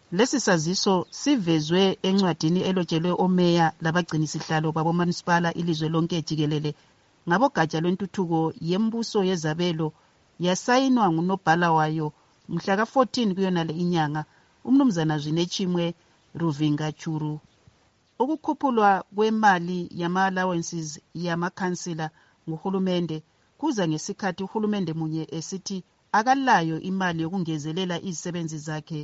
Lesi saziso sivezwe encwadini elotshelwe omeya labagcinisihlalo babomanisipala ilizwe lonke jikelele ngabogatsha lwentuthuko yembuso yezabelo yasayinwa ngunobhala wayo mhla ka-14 kuyonale inyanga umnumzana Zwinechimwe Ruvinga Churu. Ukukhuphulwa kwemali yama-allowances yamakhansila nguhulumende kuza ngesikhathi uhulumende munye esithi akalayo imali yokungezelela izisebenzi zakhe.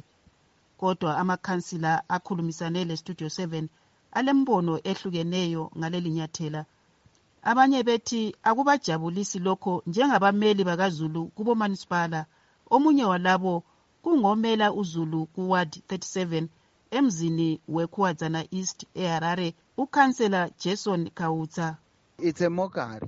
Kodwa amakhansila akhulumisane le-Studio 7 alembono ehlukeneyo ngaleli nyathela. Abanye bethi akubajabulisi lokho njengabameli bakaZulu kubomanisipala. Omunye walabo kungomela uZulu kuWard 37 emzini weKhuwadzana East eHarare, ukhansela Jason Kautsa. It's a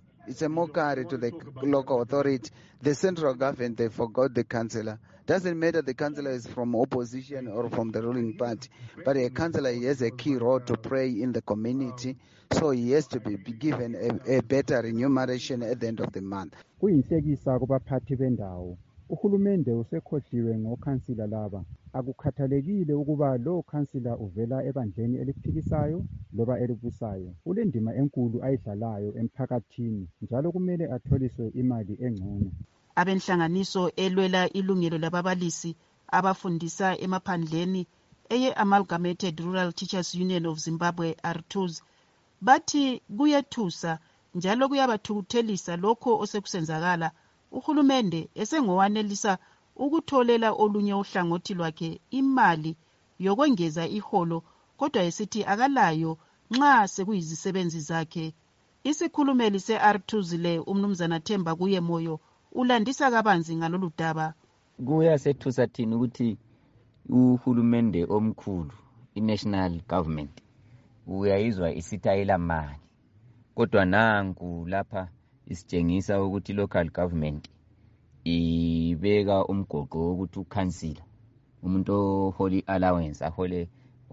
mockery to the local authority. The central government, they forgot the councillor. Doesn't matter the councillor is from opposition or from the ruling party, but a councillor has a key role to play in the community, so he has to be given a better remuneration at the end of the month. Kuyinhlekisa kubaphathi bendawo. Uhulumende usekhohliwe ngokhansila laba. Akukhathalekile ukuba lo khansila uvela ebandleni eliphikisayo loba elibusayo. Ulendima enkulu ayidlalayo emphakathini njalo kumele atholiswe imali engcono. Abenhlanganiso elwela ilungelo lababalisi abafundisa emaphandleni eye-Amalgamated Rural Teachers Union of Zimbabwe ARTUZ bathi kuyethusa njalo kuyabathukuthelisa lokho osekusenzakala uhulumende esengowanelisa ukutholela olunye uhlangothi lwakhe imali yokwengeza iholo kodwa esithi akalayo nxa sekuyizisebenzi zakhe. Isikhulumeli se-ARTUZ le umnumzana Themba kuye moyo ulandisa kabanzi ngalolu daba. Kuyasethusa thina ukuthi uhulumende omkhulu i-national government uyayizwa isithayela mali kodwa nanku lapha isitshengisa ukuthi local government ibeka umgoqo wokuthi ukhansila umuntu oholi allowance ahole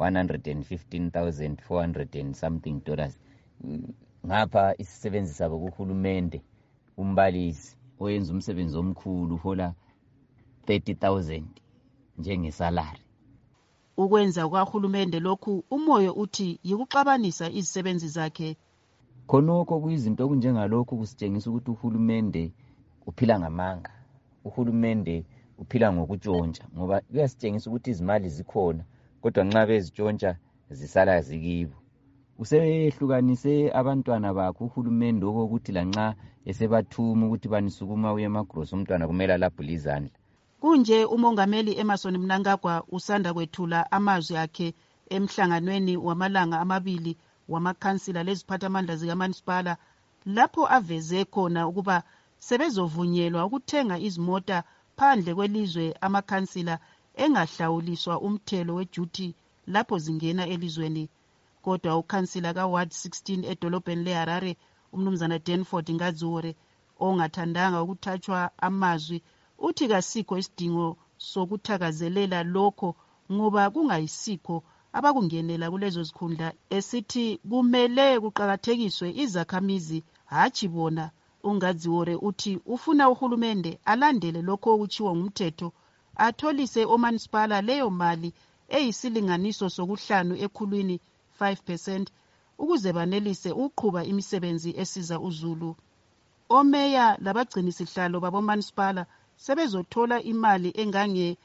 115,400 and something dollars. Ngapha isisebenzi sabo kuhulumende umbalisi oyenza umsebenzi omkhulu hola 30,000 njengesalary. Ukwenza kwahulumende lokhu umoyo uthi yikuxabanisa izisebenzi zakhe. Khonokho kuyizinto okunjengalokhu kusitshengisa ukuthi uhulumende uphila ngamanga. Uhulumende uphila ngokutshontsha ngoba kuyasitshengisa ukuthi izimali zikhona kodwa nxa bezitshontsha zisala zikibo. Usehlukanise abantwana bakhe uhulumende okokuthi lanxa esebathuma ukuthi banisukuma uye emagrosi umntwana kumele alabhule izandla. Kunje umongameli Emerson Mnangagwa usanda kwethula amazwi akhe emhlanganweni wamalanga amabili wamakhansila leziphathamandla zikaManisipala lapho aveze khona ukuba sebezovunyelwa ukuthenga izimota phandle kwelizwe amakhansila engahlawuliswa umthelo weduty lapho zingena elizweni. Kodwa ukhansila kaWard 16 edolobheni leHarare umnumzana Danford Ngadziwore ongathandanga ukuthathwa amazwi uthi kasikho isidingo sokuthakazelela lokho ngoba kungayisikho abakungenela kulezo zikhundla esithi kumele kuqakathekiswe izakhamizi hatshi bona. UNgadziwore uthi ufuna uhulumende alandele lokho okutshiwo ngumthetho atholise omanisipala leyo mali eyisilinganiso sokuhlanu ekhulwini 5% ukuze banelise ukuqhuba imisebenzi esiza uZulu. Omeya labagcinisihlalo babomanisipala sebezothola imali engange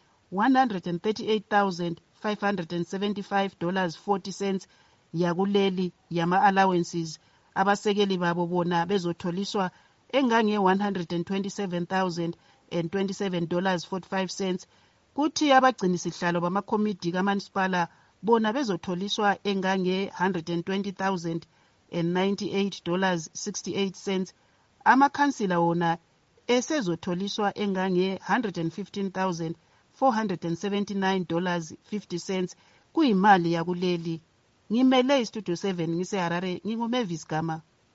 $138,575.40 yakuleli yama-allowances. Abasekeli babo bona bezotholiswa engange $127,027.45 kuthi abagcinisihlalo bamakomidi kaManisipala bona bezotholiswa engange $120,098.68. Amakhansila wona esezotholiswa engange $115,479.50 kuyimali yakuleli. Ngimele iStudio 7 ngiseHarare, nginguMavis Gama.